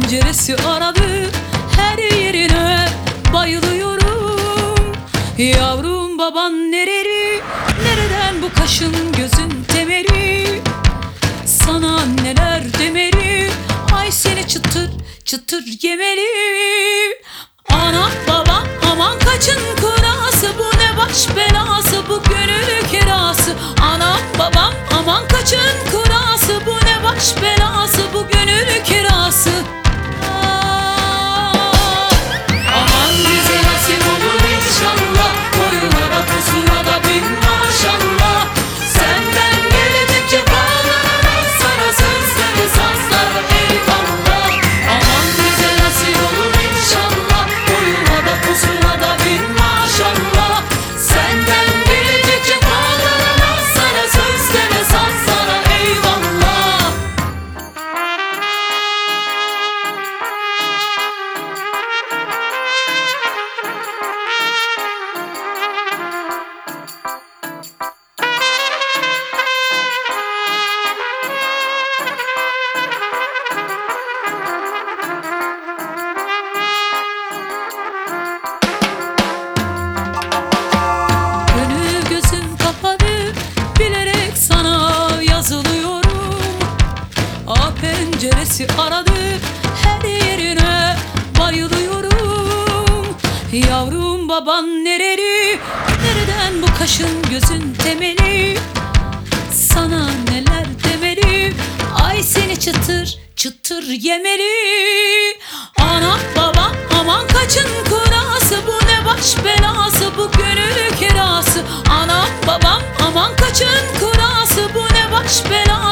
penceresi aradı, her yerine bayılıyorum. Yavrum baban nereli, nereden bu kaşın gözün temeli? Sana neler demeli, ay seni çıtır çıtır yemeli. Anam babam aman kaçın kurası, bu ne baş belası, bu gönül kirası. Anam babam aman kaçın kurası, bu ne baş belası, bu gönül kirası. Aman bize nasip olur inşallah, boyuna da kusura da bin maşallah. Senden gelecek cefalar, sana sözleri sazlar eyvallah. Aman bize nasip olur inşallah, boyuna da kusura da bin maşallah. Senden gelecek cefalar, sana sözleri sazlar eyvallah. Gönül gözüm kapalı, bilerek sana yazılıyorum. Penceresi aradı, her yerine bayılıyorum. Yavrum baban nereli, nereden bu kaşın gözün temeli? Sana neler demeli, ay seni çıtır çıtır yemeli. Anam babam aman kaçın kurası, bu ne baş belası, bu gönül kirası. Anam babam aman kaçın kurası, bu ne baş belası.